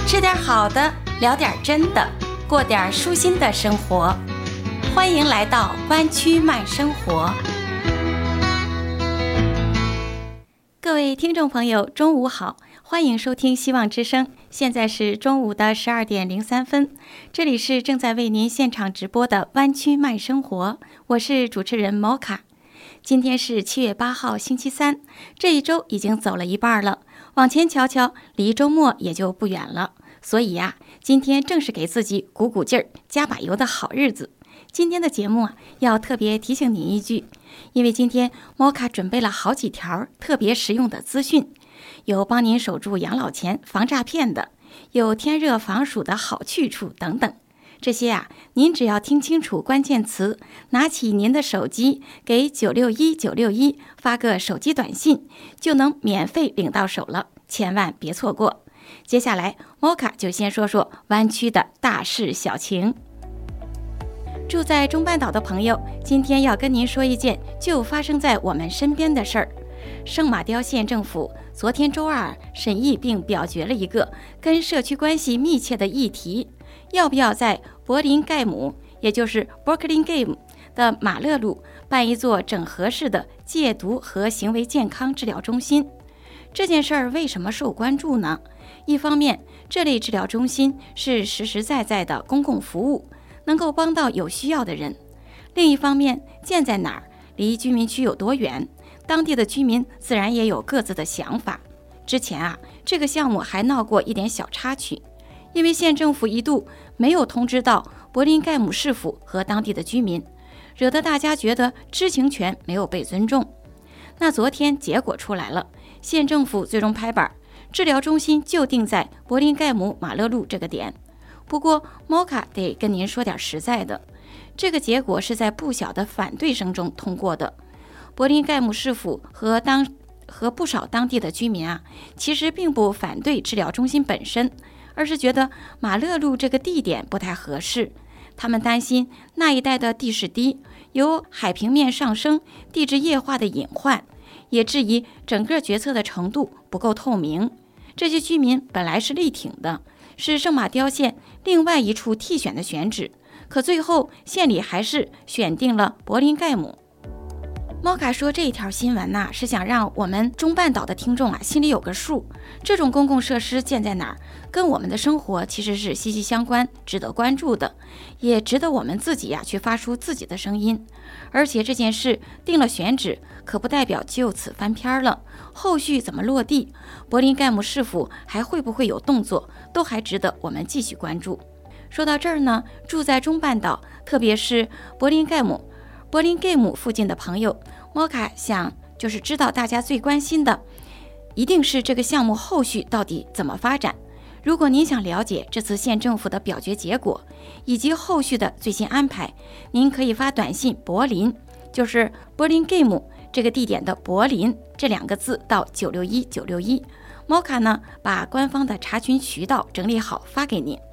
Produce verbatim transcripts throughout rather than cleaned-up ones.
吃点好的，聊点真的，过点舒心的生活。欢迎来到湾区慢生活。各位听众朋友，中午好，欢迎收听希望之声。现在是中午的十二点零三分，这里是正在为您现场直播的湾区慢生活，我是主持人摩卡。今天是七月八号星期三，这一周已经走了一半了，往前瞧瞧，离周末也就不远了。所以呀、啊，今天正是给自己鼓鼓劲儿、加把油的好日子。今天的节目啊，要特别提醒您一句，因为今天摩卡准备了好几条特别实用的资讯，有帮您守住养老钱防诈骗的，有天热防暑的好去处等等。这些啊，您只要听清楚关键词，拿起您的手机，给九六一九六一发个手机短信，就能免费领到手了，千万别错过。接下来，摩卡就先说说湾区的大事小情。住在中半岛的朋友，今天要跟您说一件就发生在我们身边的事儿。圣马刁县政府昨天周二审议并表决了一个跟社区关系密切的议题，要不要在柏林盖姆，也就是 Burlingame 的马勒路办一座整合式的戒毒和行为健康治疗中心。这件事儿为什么受关注呢？一方面，这类治疗中心是实实在在的公共服务，能够帮到有需要的人。另一方面，建在哪儿，离居民区有多远，当地的居民自然也有各自的想法。之前啊，这个项目还闹过一点小插曲，因为县政府一度没有通知到柏林盖姆市府和当地的居民，惹得大家觉得知情权没有被尊重。那昨天结果出来了，县政府最终拍板，治疗中心就定在柏林盖姆马勒路这个点。不过摩卡得跟您说点实在的，这个结果是在不小的反对声中通过的。柏林盖姆市府和当和不少当地的居民啊，其实并不反对治疗中心本身，而是觉得马勒路这个地点不太合适。他们担心那一带的地势低，有海平面上升、地质液化的隐患，也质疑整个决策的程度不够透明。这些居民本来是力挺的，是圣马刁县另外一处替选的选址，可最后县里还是选定了柏林盖姆。摩卡说这一条新闻呐、啊，是想让我们中半岛的听众啊心里有个数，这种公共设施建在哪儿，跟我们的生活其实是息息相关，值得关注的，也值得我们自己呀、啊、去发出自己的声音。而且这件事定了选址，可不代表就此翻篇了，后续怎么落地，柏林盖姆市府还会不会有动作，都还值得我们继续关注。说到这儿呢，住在中半岛，特别是柏林盖姆柏林盖姆附近的朋友，摩卡想就是知道大家最关心的一定是这个项目后续到底怎么发展。如果您想了解这次县政府的表决结果以及后续的最新安排，您可以发短信柏林，就是柏林盖姆这个地点的柏林这两个字到九六一九六一，摩卡呢把官方的查询渠道整理好发给您。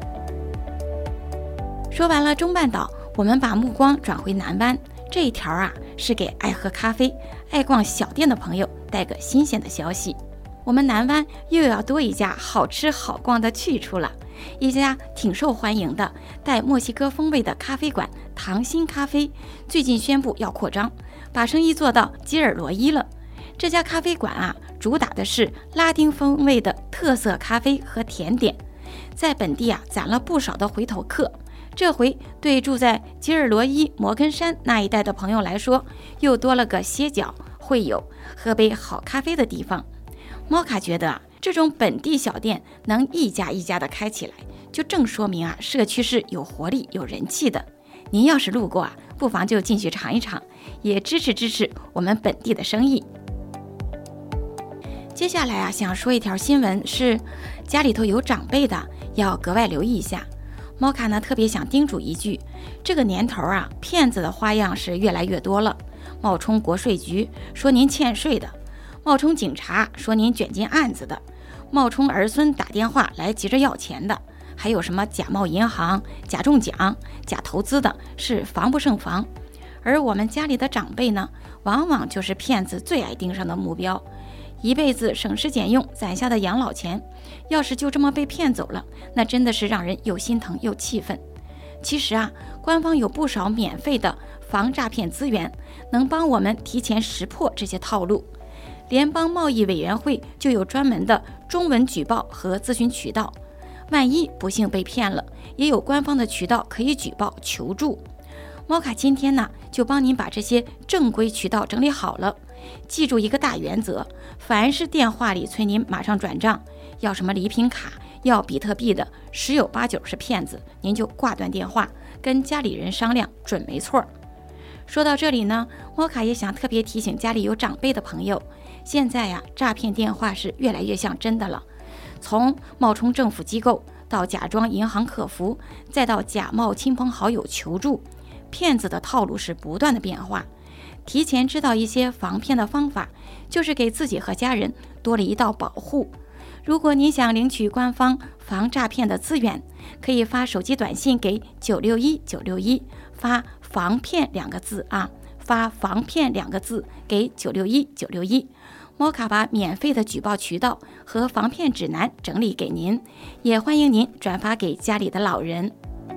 说完了中半岛，我们把目光转回南湾。这一条啊，是给爱喝咖啡、爱逛小店的朋友带个新鲜的消息。我们南湾又要多一家好吃好逛的去处了，一家挺受欢迎的带墨西哥风味的咖啡馆糖心咖啡，最近宣布要扩张，把生意做到吉尔罗伊了。这家咖啡馆啊，主打的是拉丁风味的特色咖啡和甜点，在本地啊攒了不少的回头客。这回对住在吉尔罗伊摩根山那一带的朋友来说，又多了个歇脚、会友、喝杯好咖啡的地方。摩卡觉得啊，这种本地小店能一家一家的开起来，就正说明啊，社区是有活力、有人气的。您要是路过啊，不妨就进去尝一尝，也支持支持我们本地的生意。接下来啊，想说一条新闻，是家里头有长辈的要格外留意一下。摩卡呢特别想叮嘱一句，这个年头啊，骗子的花样是越来越多了。冒充国税局说您欠税的，冒充警察说您卷进案子的，冒充儿孙打电话来急着要钱的，还有什么假冒银行、假中奖、假投资的，是防不胜防。而我们家里的长辈呢，往往就是骗子最爱盯上的目标。 一辈子省吃俭用攒下的养老钱，要是就这么被骗走了，那真的是让人又心疼又气愤。其实啊，官方有不少免费的防诈骗资源，能帮我们提前识破这些套路。联邦贸易委员会就有专门的中文举报和咨询渠道，万一不幸被骗了，也有官方的渠道可以举报求助。猫卡今天呢，就帮您把这些正规渠道整理好了。记住一个大原则，凡是电话里催您马上转账，要什么礼品卡，要比特币的，十有八九是骗子，您就挂断电话，跟家里人商量，准没错。说到这里呢，猫卡也想特别提醒家里有长辈的朋友，现在呀，诈骗电话是越来越像真的了。从冒充政府机构，到假装银行客服，再到假冒亲朋好友求助，骗子的套路是不断的变化。提前知道一些防骗的方法，就是给自己和家人多了一道保护。如果您想领取官方防诈骗的资源，可以发手机短信给九六一九六一，发防骗两个字啊，发防骗两个字给九六一九六一。猫卡把免费的举报渠道和防骗指南整理给您，也欢迎您转发给家里的老人。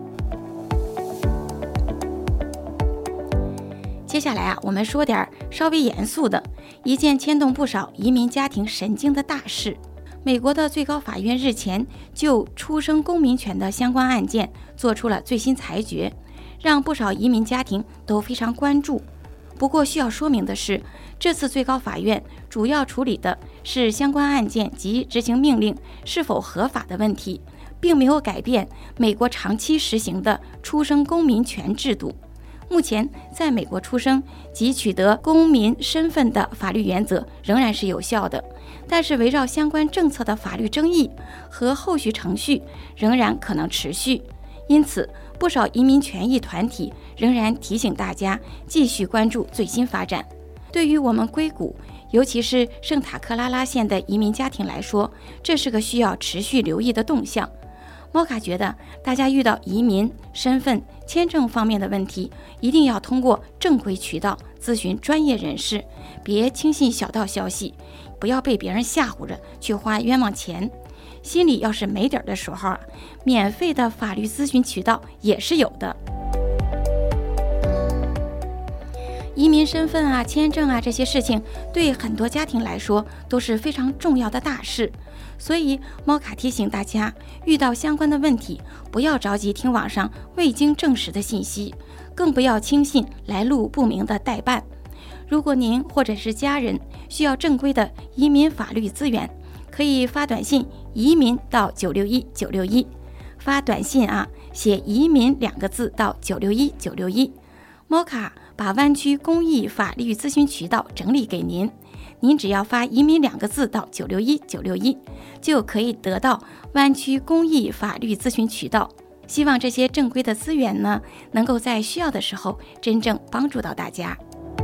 接下来啊，我们说点稍微严肃的，一件牵动不少移民家庭神经的大事。美国的最高法院日前就出生公民权的相关案件做出了最新裁决，让不少移民家庭都非常关注。不过需要说明的是，这次最高法院主要处理的是相关案件及执行命令是否合法的问题，并没有改变美国长期实行的出生公民权制度。目前在美国出生及取得公民身份的法律原则仍然是有效的，但是围绕相关政策的法律争议和后续程序仍然可能持续。因此，不少移民权益团体仍然提醒大家继续关注最新发展。对于我们硅谷，尤其是圣塔克拉拉县的移民家庭来说，这是个需要持续留意的动向。猫卡觉得，大家遇到移民、身份、签证方面的问题，一定要通过正规渠道咨询专业人士，别轻信小道消息，不要被别人吓唬着去花冤枉钱。心里要是没底儿的时候啊，免费的法律咨询渠道也是有的。移民身份啊、签证啊这些事情，对很多家庭来说都是非常重要的大事。所以猫卡提醒大家，遇到相关的问题，不要着急听网上未经证实的信息，更不要轻信来路不明的代办。如果您或者是家人需要正规的移民法律资源，可以发短信移民到九六一九六一，发短信啊，写移民两个字到九六一九六一。猫卡把湾区公益法律咨询渠道整理给您，您只要发移民两个字到九六一九六一，就可以得到湾区公益法律咨询渠道。希望这些正规的资源呢，能够在需要的时候真正帮助到大家。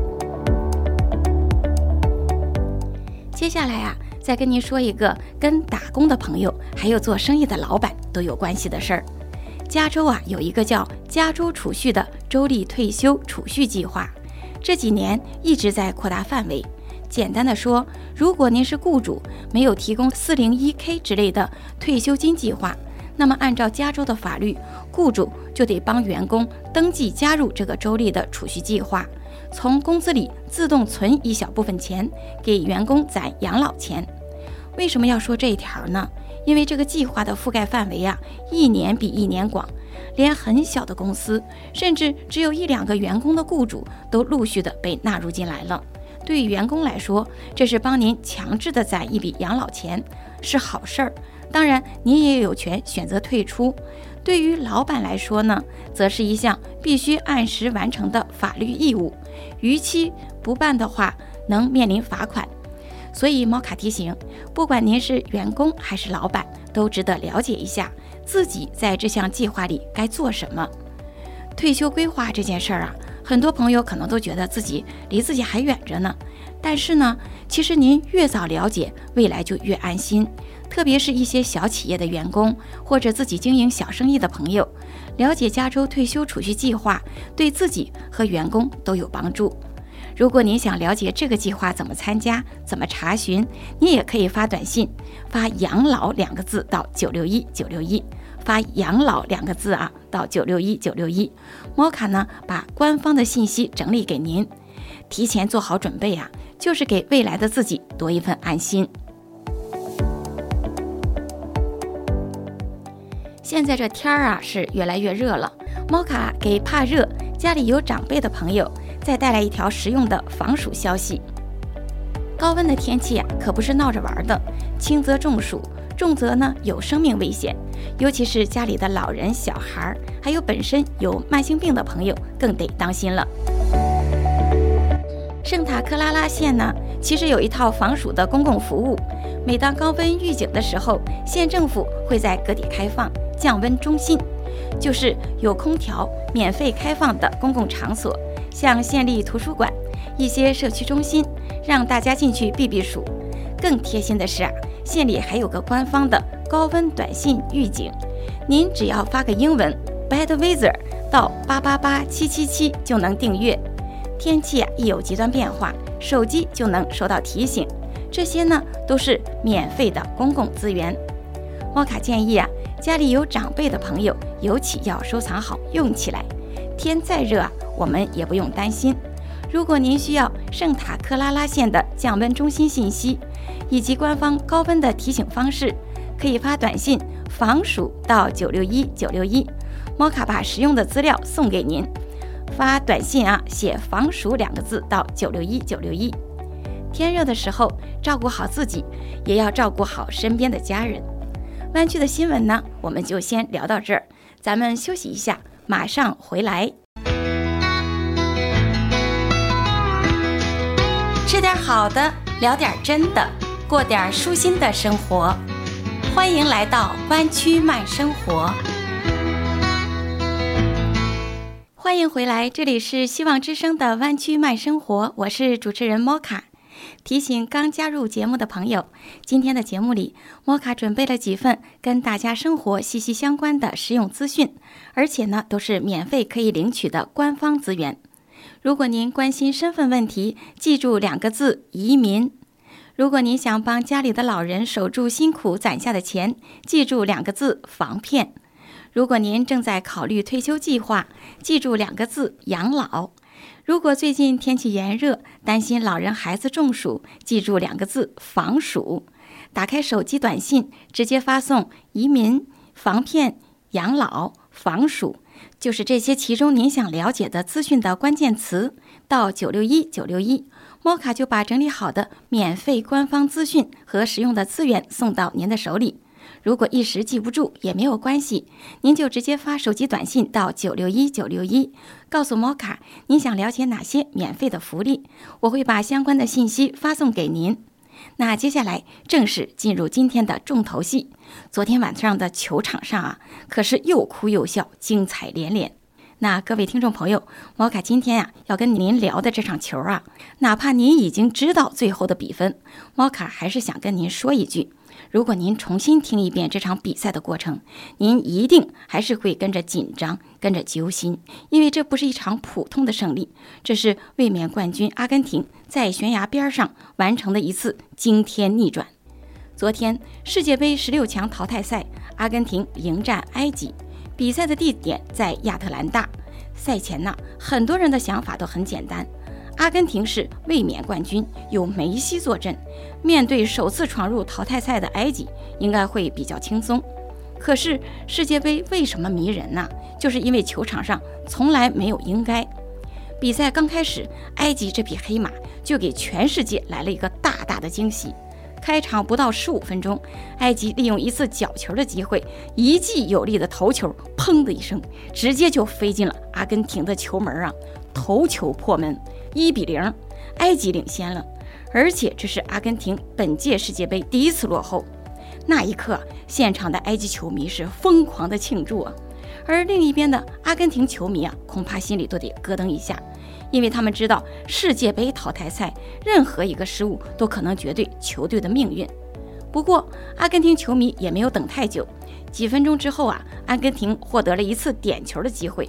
接下来啊，再跟您说一个跟打工的朋友还有做生意的老板都有关系的事儿。加州啊，有一个叫加州储蓄的州立退休储蓄计划，这几年一直在扩大范围。简单的说，如果您是雇主，没有提供 四零一 K 之类的退休金计划，那么按照加州的法律，雇主就得帮员工登记加入这个州立的储蓄计划，从工资里自动存一小部分钱给员工攒养老钱。为什么要说这一条呢？因为这个计划的覆盖范围啊，一年比一年广，连很小的公司，甚至只有一两个员工的雇主都陆续的被纳入进来了。对于员工来说，这是帮您强制的攒一笔养老钱，是好事儿。当然，您也有权选择退出。对于老板来说呢，则是一项必须按时完成的法律义务，逾期不办的话，能面临罚款。所以猫卡提醒，不管您是员工还是老板，都值得了解一下自己在这项计划里该做什么。退休规划这件事儿啊，很多朋友可能都觉得自己离自己还远着呢。但是呢，其实您越早了解，未来就越安心。特别是一些小企业的员工，或者自己经营小生意的朋友，了解加州退休储蓄计划，对自己和员工都有帮助。 如果您想了解这个计划怎么参加、怎么查询，你也可以发短信，发养老两个字到九六一九六一，发养老两个字啊到九六一九六一。摩卡呢把官方的信息整理给您，提前做好准备啊，就是给未来的自己多一份安心。现在这天儿啊是越来越热了，摩卡给怕热、家里有长辈的朋友再带来一条实用的防暑消息。高温的天气啊，可不是闹着玩的，轻则中暑，重则呢有生命危险，尤其是家里的老人、小孩，还有本身有慢性病的朋友，更得当心了。圣塔克拉拉县呢，其实有一套防暑的公共服务，每当高温预警的时候，县政府会在各地开放降温中心，就是有空调、免费开放的公共场所，像县立图书馆、一些社区中心，让大家进去避避暑。更贴心的是啊，县里还有个官方的高温短信预警，您只要发个英文 bad weather 到八八八七七七就能订阅。天气啊一有极端变化，手机就能收到提醒。这些呢都是免费的公共资源。摩卡建议啊，家里有长辈的朋友尤其要收藏好用起来。天再热啊，我们也不用担心。如果您需要圣塔克拉拉县的降温中心信息以及官方高温的提醒方式，可以发短信防暑到九六一九六一，摩卡把实用的资料送给您。发短信啊，写防暑两个字到九六一九六一。天热的时候，照顾好自己，也要照顾好身边的家人。湾区的新闻呢，我们就先聊到这儿，咱们休息一下，马上回来。吃点好的，聊点真的，过点舒心的生活。欢迎来到湾区慢生活。欢迎回来，这里是希望之声的湾区慢生活，我是主持人摩卡。提醒刚加入节目的朋友，今天的节目里，摩卡准备了几份跟大家生活息息相关的实用资讯，而且呢都是免费可以领取的官方资源。如果您关心身份问题，记住两个字：移民。如果您想帮家里的老人守住辛苦攒下的钱，记住两个字：防骗。如果您正在考虑退休计划，记住两个字：养老。如果最近天气炎热，担心老人孩子中暑，记住两个字：防暑。打开手机短信，直接发送移民、防骗、养老、防暑，就是这些其中您想了解的资讯的关键词，到九六一九六一，摩卡就把整理好的免费官方资讯和实用的资源送到您的手里。如果一时记不住也没有关系，您就直接发手机短信到九六一九六一，告诉摩卡您想了解哪些免费的福利，我会把相关的信息发送给您。那接下来正式进入今天的重头戏。昨天晚上的球场上啊，可是又哭又笑，精彩连连。那各位听众朋友，摩卡今天啊要跟您聊的这场球啊，哪怕您已经知道最后的比分，摩卡还是想跟您说一句，如果您重新听一遍这场比赛的过程，您一定还是会跟着紧张，跟着揪心，因为这不是一场普通的胜利，这是卫冕冠军阿根廷在悬崖边上完成的一次惊天逆转。昨天世界杯十六强淘汰赛，阿根廷迎战埃及，比赛的地点在亚特兰大。赛前呢，很多人的想法都很简单，阿根廷是卫冕冠军，有梅西坐镇，面对首次闯入淘汰赛的埃及，应该会比较轻松。可是世界杯为什么迷人呢？就是因为球场上从来没有应该。比赛刚开始，埃及这匹黑马就给全世界来了一个大大的惊喜。开场不到十五分钟，埃及利用一次角球的机会，一记有力的头球，砰的一声，直接就飞进了阿根廷的球门啊！头球破门，一比零，埃及领先了。而且这是阿根廷本届世界杯第一次落后。那一刻，现场的埃及球迷是疯狂的庆祝啊！而另一边的阿根廷球迷啊，恐怕心里都得咯噔一下。因为他们知道世界杯淘汰赛任何一个失误都可能决定球队的命运。不过阿根廷球迷也没有等太久，几分钟之后啊，阿根廷获得了一次点球的机会，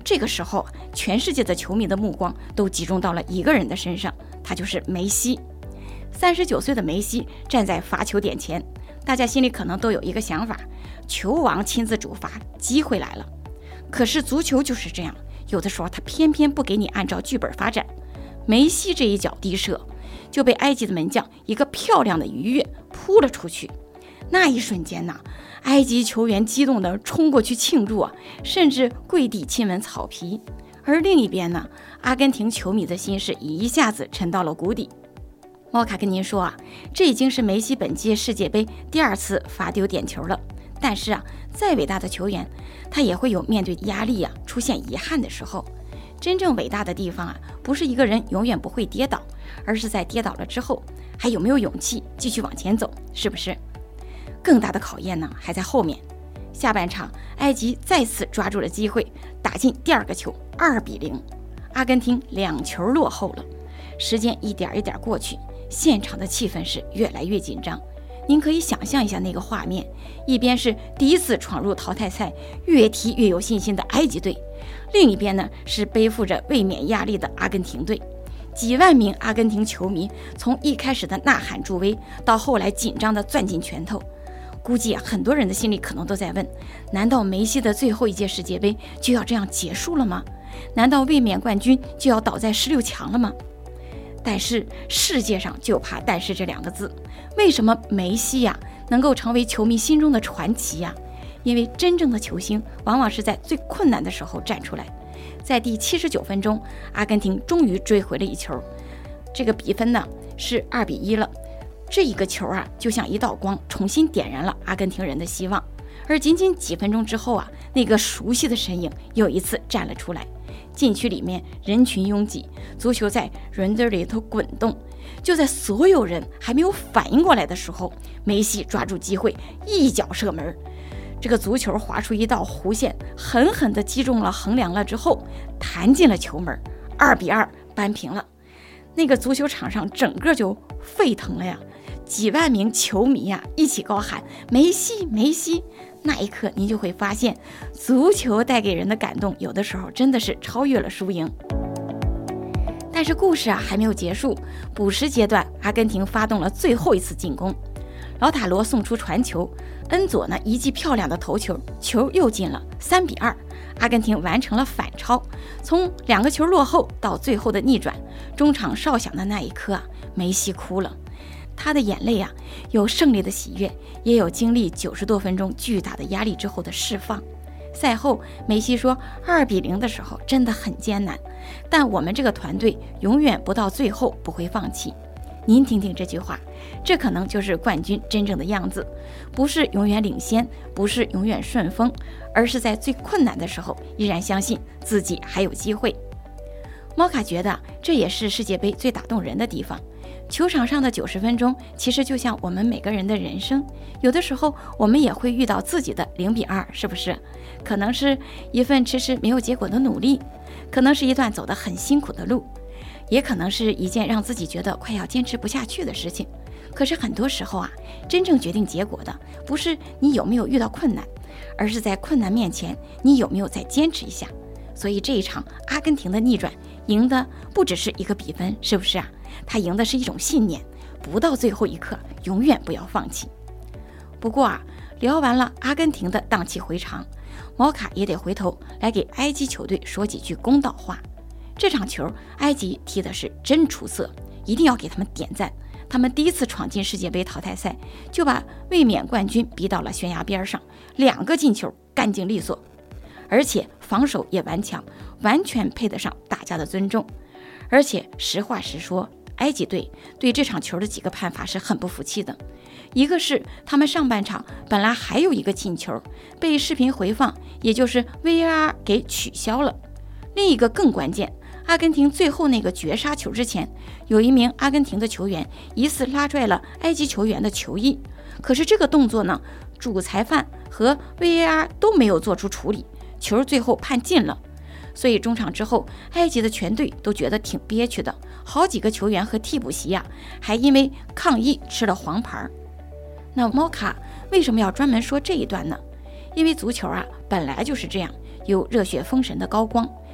这个时候，全世界的球迷的目光都集中到了一个人的身上，他就是梅西。三十九岁的梅西站在罚球点前，大家心里可能都有一个想法，球王亲自主罚，机会来了。可是足球就是这样，有的时候他偏偏不给你按照剧本发展。梅西这一脚低射就被埃及的门将一个漂亮的鱼跃扑了出去。那一瞬间呢，埃及球员激动地冲过去庆祝啊，甚至跪地亲吻草皮。而另一边呢，阿根廷球迷的心是一下子沉到了谷底。猫卡跟您说啊，这已经是梅西本届世界杯第二次罚丢点球了。但是啊，再伟大的球员，他也会有面对压力啊，出现遗憾的时候。真正伟大的地方啊，不是一个人永远不会跌倒，而是在跌倒了之后，还有没有勇气继续往前走，是不是？更大的考验呢，还在后面。下半场，埃及再次抓住了机会，打进第二个球，二比零。阿根廷两球落后了。时间一点一点过去，现场的气氛是越来越紧张。您可以想象一下那个画面，一边是第一次闯入淘汰赛，越踢越有信心的埃及队，另一边呢是背负着卫冕压力的阿根廷队。几万名阿根廷球迷从一开始的呐喊助威，到后来紧张的攥紧拳头。估计啊，很多人的心里可能都在问，难道梅西的最后一届世界杯就要这样结束了吗？难道卫冕冠军就要倒在十六强了吗？但是世界上就怕但是这两个字。为什么梅西呀能够成为球迷心中的传奇呀？因为真正的球星往往是在最困难的时候站出来。在第七十九分钟，阿根廷终于追回了一球，这个比分呢是二比一了。这一个球啊，就像一道光，重新点燃了阿根廷人的希望。而仅仅几分钟之后啊，那个熟悉的身影又一次站了出来。禁区里面人群拥挤，足球在人堆里头滚动。就在所有人还没有反应过来的时候，梅西抓住机会，一脚射门。这个足球划出一道弧线，狠狠地击中了横梁了之后，弹进了球门，二比二扳平了。那个足球场上整个就沸腾了呀，几万名球迷呀一起高喊梅西梅西。那一刻您就会发现，足球带给人的感动有的时候真的是超越了输赢。但是故事啊还没有结束，补时阶段，阿根廷发动了最后一次进攻，老塔罗送出传球，恩佐呢一记漂亮的头球，球又进了，三比二。阿根廷完成了反超，从两个球落后到最后的逆转。中场哨响的那一刻啊，梅西哭了，他的眼泪啊，有胜利的喜悦，也有经历九十多分钟巨大的压力之后的释放。赛后，梅西说二比零的时候真的很艰难，但我们这个团队永远不到最后不会放弃。您听听这句话，这可能就是冠军真正的样子，不是永远领先，不是永远顺风，而是在最困难的时候依然相信自己还有机会。猫卡觉得这也是世界杯最打动人的地方。球场上的九十分钟其实就像我们每个人的人生，有的时候我们也会遇到自己的零比二，是不是？可能是一份迟迟没有结果的努力，可能是一段走得很辛苦的路，也可能是一件让自己觉得快要坚持不下去的事情。可是很多时候啊，真正决定结果的不是你有没有遇到困难，而是在困难面前你有没有再坚持一下。所以这一场阿根廷的逆转赢的不只是一个比分，是不是啊？他赢的是一种信念，不到最后一刻永远不要放弃。不过啊，聊完了阿根廷的荡气回肠，毛卡也得回头来给埃及球队说几句公道话。这场球埃及踢的是真出色，一定要给他们点赞。他们第一次闯进世界杯淘汰赛，就把卫冕冠军逼到了悬崖边上，两个进球干净利索，而且防守也顽强，完全配得上大家的尊重。而且实话实说，埃及队对这场球的几个判罚是很不服气的。一个是他们上半场本来还有一个进球，被视频回放，也就是 V A R 给取消了。另一个更关键，阿根廷最后那个绝杀球之前，有一名阿根廷的球员疑似拉拽了埃及球员的球衣，可是这个动作呢，主裁判和 V A R 都没有做出处理，球最后判进了。所以中场之后，埃及的全队都觉得挺憋屈的，好几个球员和替补席啊，还因为抗议吃了黄牌。那猫卡为什么要专门说这一段呢？因为足球啊，本来就是这样，有热血封神的高光，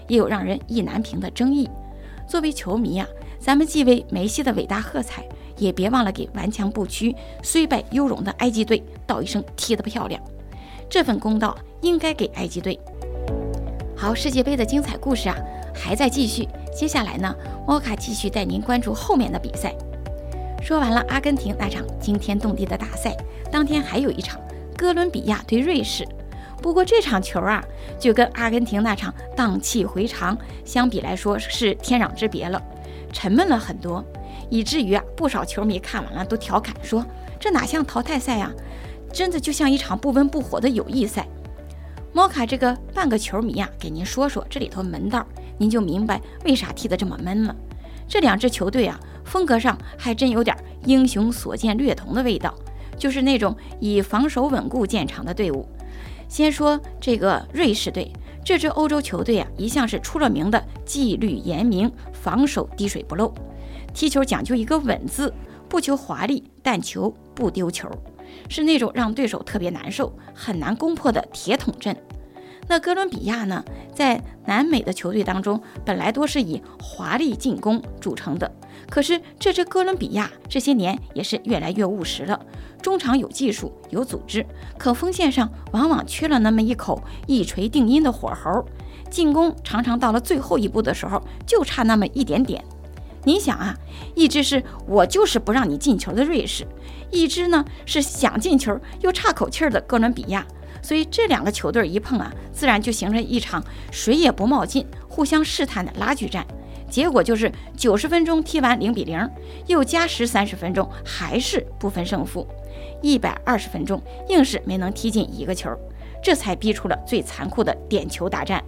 也有让人意难平的争议。作为球迷啊，咱们既为梅西的伟大喝彩，也别忘了给顽强不屈、虽败犹荣的埃及队道一声踢得漂亮。这份公道应该给埃及队。好，世界杯的精彩故事啊还在继续。接下来呢，摩卡继续带您关注后面的比赛。说完了阿根廷那场惊天动地的大赛，当天还有一场哥伦比亚对瑞士。不过这场球啊，就跟阿根廷那场荡气回肠相比来说是天壤之别了，沉闷了很多，以至于啊不少球迷看完了都调侃说，这哪像淘汰赛啊，真的就像一场不温不火的友谊赛。摩卡这个半个球迷啊，给您说说这里头门道，您就明白为啥踢得这么闷了。这两支球队啊，风格上还真有点英雄所见略同的味道，就是那种以防守稳固见长的队伍。先说这个瑞士队，这支欧洲球队啊，一向是出了名的纪律严明，防守滴水不漏，踢球讲究一个稳字，不求华丽，但求不丢球，是那种让对手特别难受、很难攻破的铁桶阵。那哥伦比亚呢，在南美的球队当中，本来多是以华丽进攻著称的，可是这支哥伦比亚这些年也是越来越务实了，中场有技术有组织，可锋线上往往缺了那么一口一锤定音的火候，进攻常常到了最后一步的时候就差那么一点点。您想啊，一支是我就是不让你进球的瑞士，一支呢是想进球又差口气儿的哥伦比亚，所以这两个球队一碰啊，自然就形成一场谁也不冒进、互相试探的拉锯战。结果就是九十分钟踢完零比零，又加时三十分钟，还是不分胜负。一百二十分钟硬是没能踢进一个球，这才逼出了最残酷的点球大战。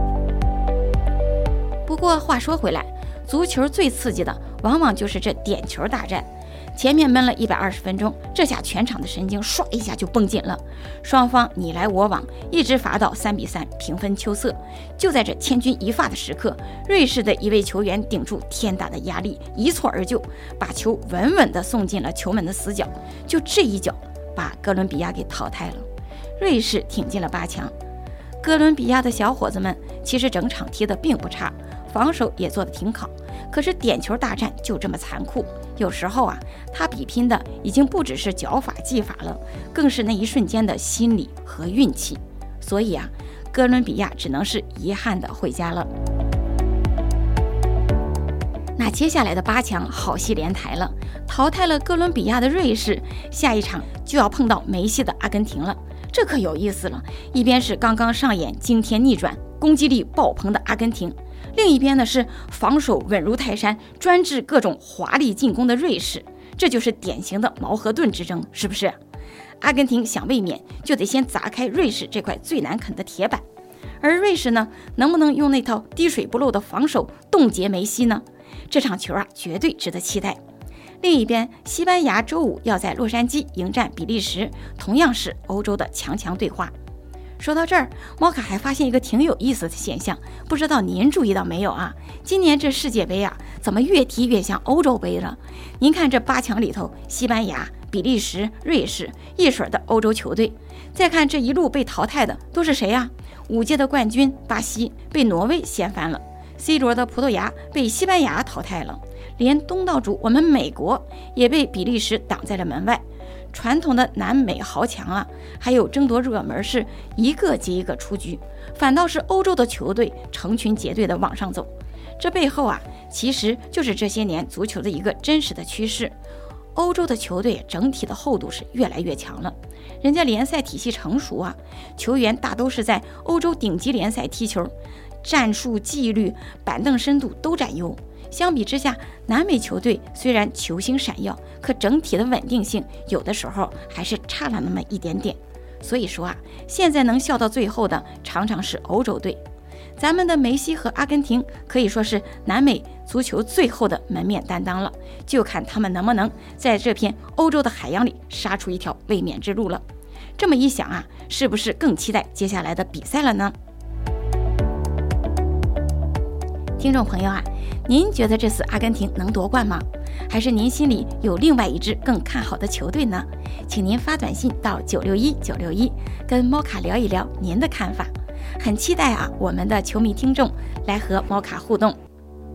不过话说回来，足球最刺激的往往就是这点球大战。前面闷了一百二十分钟，这下全场的神经唰一下就绷紧了，双方你来我往，一直罚到三比三平分秋色。就在这千钧一发的时刻，瑞士的一位球员顶住天大的压力，一蹴而就，把球稳稳地送进了球门的死角。就这一脚，把哥伦比亚给淘汰了，瑞士挺进了八强。哥伦比亚的小伙子们其实整场踢得并不差，防守也做得挺好，可是点球大战就这么残酷。有时候啊，他比拼的已经不只是脚法技法了，更是那一瞬间的心理和运气。所以啊，哥伦比亚只能是遗憾的回家了。那接下来的八强好戏连台了，淘汰了哥伦比亚的瑞士，下一场就要碰到梅西的阿根廷了。这可有意思了，一边是刚刚上演惊天逆转、攻击力爆棚的阿根廷，另一边呢是防守稳如泰山、专治各种华丽进攻的瑞士。这就是典型的矛和盾之争，是不是？阿根廷想卫冕，就得先砸开瑞士这块最难啃的铁板，而瑞士呢，能不能用那套滴水不漏的防守冻结梅西呢？这场球啊，绝对值得期待。另一边，西班牙周五要在洛杉矶迎战比利时，同样是欧洲的强强对话。说到这儿，猫卡还发现一个挺有意思的现象，不知道您注意到没有啊？今年这世界杯啊，怎么越踢越像欧洲杯了？您看这八强里头，西班牙、比利时、瑞士一水的欧洲球队，再看这一路被淘汰的都是谁呀？五届的冠军巴西被挪威掀翻了， C 罗的葡萄牙被西班牙淘汰了，连东道主我们美国也被比利时挡在了门外。传统的南美豪强啊，还有争夺热门是一个接一个出局，反倒是欧洲的球队成群结队的往上走。这背后啊，其实就是这些年足球的一个真实的趋势。欧洲的球队整体的厚度是越来越强了，人家联赛体系成熟啊，球员大都是在欧洲顶级联赛踢球，战术纪律、板凳深度都占优。相比之下，南美球队虽然球星闪耀，可整体的稳定性有的时候还是差了那么一点点。所以说啊，现在能笑到最后的常常是欧洲队。咱们的梅西和阿根廷可以说是南美足球最后的门面担当了，就看他们能不能在这片欧洲的海洋里杀出一条卫冕之路了。这么一想啊，是不是更期待接下来的比赛了呢？听众朋友啊，您觉得这次阿根廷能夺冠吗？还是您心里有另外一支更看好的球队呢？请您发短信到九六一九六一，跟猫卡聊一聊您的看法。 很期待啊，我们的球迷听众来和摩卡互动。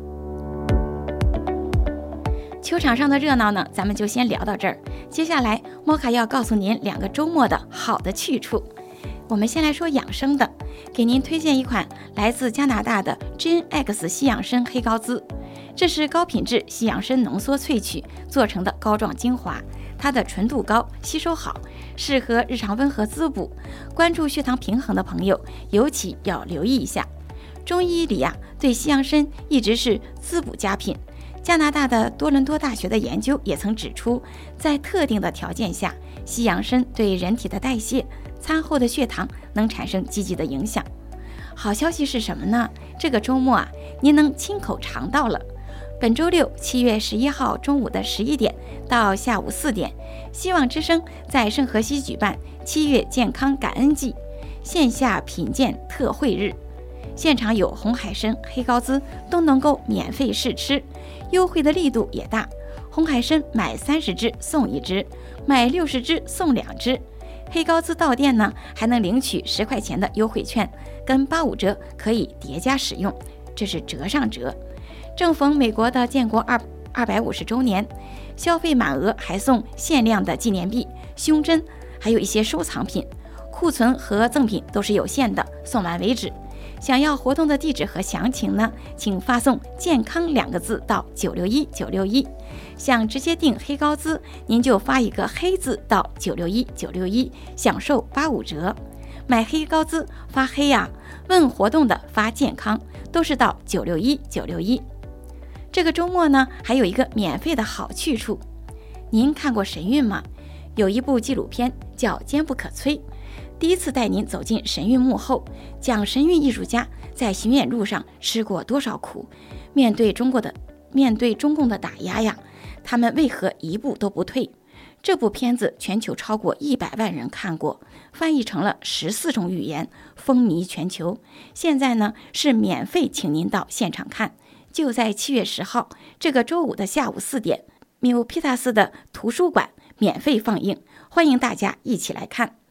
球场上的热闹呢，咱们就先聊到这儿。接下来，摩卡要告诉您两个周末的好的去处。我们先来说养生的，给您推荐一款来自加拿大的 Gen X 西洋参黑高滋。这是高品质西洋参浓缩萃取做成的膏状精华，它的纯度高，吸收好，适合日常温和滋补。关注血糖平衡的朋友尤其要留意一下。中医里啊，对西洋参一直是滋补佳品。加拿大的多伦多大学的研究也曾指出，在特定的条件下，西洋参对人体的代谢、餐后的血糖能产生积极的影响。好消息是什么呢？这个周末啊，您能亲口尝到了。本周六七月十一号中午的十一点到下午四点，希望之声在圣荷西举办七月健康感恩季线下品鉴特惠日，现场有红海参、黑高滋都能够免费试吃，优惠的力度也大。红海参买三十只送一只，买六十只送两只。黑高滋到店呢，还能领取十块钱的优惠券，跟八五折可以叠加使用，这是折上折。正逢美国的建国二二百五十周年，消费满额还送限量的纪念币、胸针，还有一些收藏品。库存和赠品都是有限的，送完为止。想要活动的地址和详情呢，请发送健康两个字到九六一九六一。想直接订黑高滋，您就发一个黑字到九六一九六一，享受八五折。买黑高滋发黑啊，问活动的发健康，都是到九六一九六一。这个周末呢，还有一个免费的好去处。您看过神韵吗？有一部纪录片叫《坚不可摧》，第一次带您走进神韵幕后，讲神韵艺术家在巡演路上吃过多少苦，面对中国的面对中共的打压呀，他们为何一步都不退？这部片子全球超过一百万人看过，翻译成了十四种语言，风靡全球。现在呢是免费，请您到现场看，就在七月十号这个周五的下午四点，缪皮塔斯的图书馆免费放映，欢迎大家一起来看。